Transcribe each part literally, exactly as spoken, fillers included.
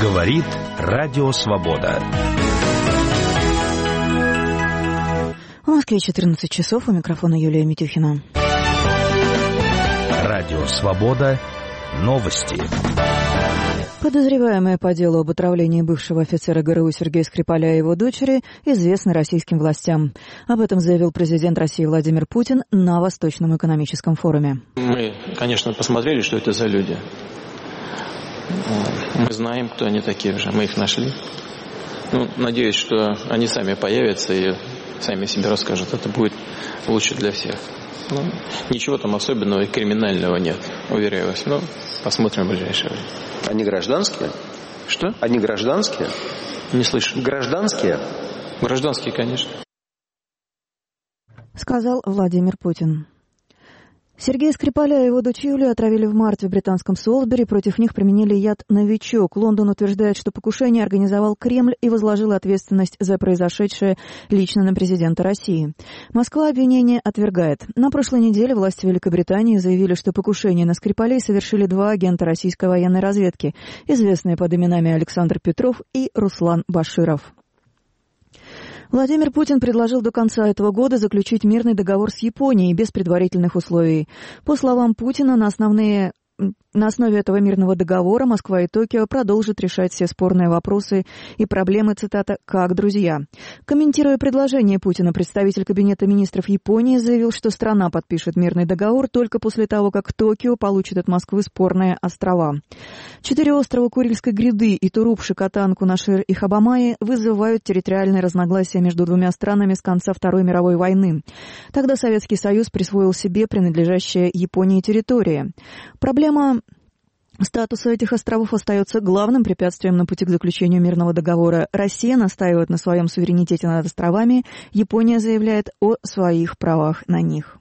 Говорит Радио Свобода. В Москве четырнадцать часов, у микрофона Юлия Митюхина. Радио Свобода. Новости. Подозреваемые по делу об отравлении бывшего офицера ГРУ Сергея Скрипаля и его дочери известны российским властям. Об этом заявил президент России Владимир Путин на Восточном экономическом форуме. Мы, конечно, посмотрели, что это за люди. Мы знаем, кто они такие уже, мы их нашли. Ну, надеюсь, что они сами появятся и сами себе расскажут. Это будет лучше для всех. Ну, ничего там особенного и криминального нет, уверяю вас. Но посмотрим в ближайшее время. Они гражданские? Что? Они гражданские? Не слышу. Гражданские? Гражданские, конечно. Сказал Владимир Путин. Сергея Скрипаля и его дочь Юлию отравили в марте в британском Солсбери. Против них применили яд «Новичок». Лондон утверждает, что покушение организовал Кремль и возложил ответственность за произошедшее лично на президента России. Москва обвинение отвергает. На прошлой неделе власти Великобритании заявили, что покушение на Скрипалей совершили два агента российской военной разведки, известные под именами Александр Петров и Руслан Баширов. Владимир Путин предложил до конца этого года заключить мирный договор с Японией без предварительных условий. По словам Путина, на основные... На основе этого мирного договора Москва и Токио продолжат решать все спорные вопросы и проблемы, цитата, «как друзья». Комментируя предложение Путина, представитель Кабинета министров Японии заявил, что страна подпишет мирный договор только после того, как Токио получит от Москвы спорные острова. Четыре острова Курильской гряды и Туруп, Шикотан, Кунашир и Хабамаи вызывают территориальные разногласия между двумя странами с конца Второй мировой войны. Тогда Советский Союз присвоил себе принадлежащие Японии территории. Проблема статуса этих островов остается главным препятствием на пути к заключению мирного договора. Россия настаивает на своем суверенитете над островами, Япония заявляет о своих правах на них.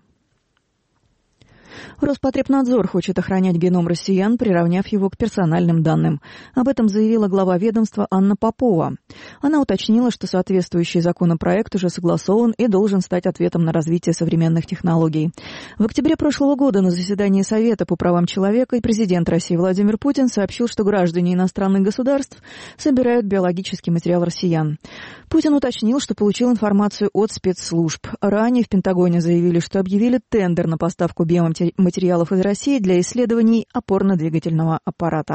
Роспотребнадзор хочет охранять геном россиян, приравняв его к персональным данным. Об этом заявила глава ведомства Анна Попова. Она уточнила, что соответствующий законопроект уже согласован и должен стать ответом на развитие современных технологий. В октябре прошлого года на заседании Совета по правам человека и президент России Владимир Путин сообщил, что граждане иностранных государств собирают биологический материал россиян. Путин уточнил, что получил информацию от спецслужб. Ранее в Пентагоне заявили, что объявили тендер на поставку биоматериалов материалов из России для исследований опорно-двигательного аппарата.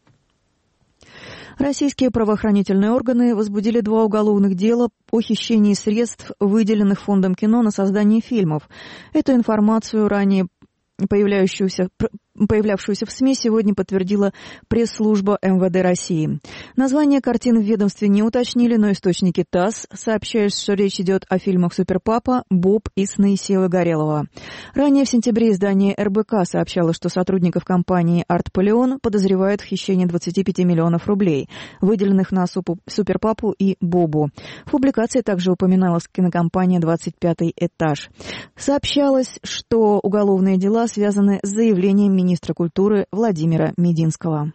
Российские правоохранительные органы возбудили два уголовных дела о хищении средств, выделенных Фондом кино на создание фильмов. Эту информацию ранее появляющуюся, появлявшуюся в СМИ сегодня подтвердила пресс-служба эм вэ дэ России. Название картин в ведомстве не уточнили, но источники ТАСС сообщают, что речь идет о фильмах «Суперпапа», «Боб» и «Сны Севы Горелого». Ранее в сентябре издание эр бэ ка сообщало, что сотрудников компании «Артполеон» подозревают в хищении двадцати пяти миллионов рублей, выделенных на «Суперпапу» и «Бобу». В публикации также упоминалась кинокомпания «двадцать пятый этаж». Сообщалось, что уголовные дела связаны с заявлением министра культуры Владимира Мединского.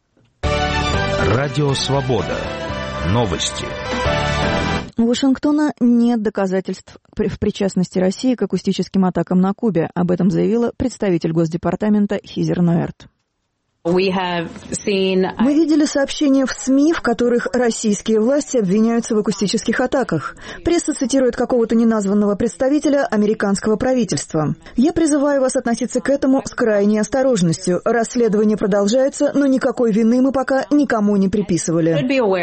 Радио Свобода. Новости. У Вашингтона нет доказательств в причастности России к акустическим атакам на Кубе. Об этом заявила представитель Госдепартамента Хизер Ноэрт. Мы видели сообщения в СМИ, в которых российские власти обвиняются в акустических атаках. Пресса цитирует какого-то неназванного представителя американского правительства. Я призываю вас относиться к этому с крайней осторожностью. Расследование продолжается, но никакой вины мы пока никому не приписывали.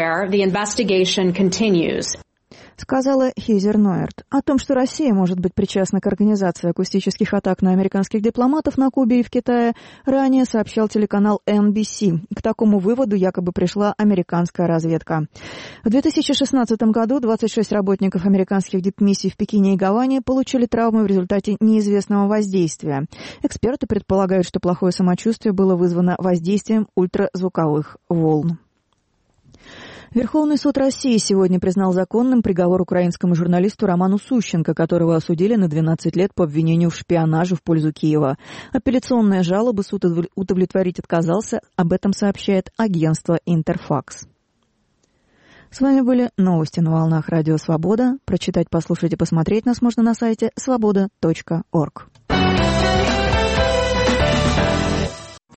Сказала Хизер Ноэрт. О том, что Россия может быть причастна к организации акустических атак на американских дипломатов на Кубе и в Китае, ранее сообщал телеканал эн би си. К такому выводу якобы пришла американская разведка. В две тысячи шестнадцатом году двадцать шесть работников американских дипмиссий в Пекине и Гаване получили травмы в результате неизвестного воздействия. Эксперты предполагают, что плохое самочувствие было вызвано воздействием ультразвуковых волн. Верховный суд России сегодня признал законным приговор украинскому журналисту Роману Сущенко, которого осудили на двенадцать лет по обвинению в шпионаже в пользу Киева. Апелляционные жалобы суд удовлетворить отказался, об этом сообщает агентство «Интерфакс». С вами были новости на волнах Радио Свобода. Прочитать, послушать и посмотреть нас можно на сайте свобода точка орг.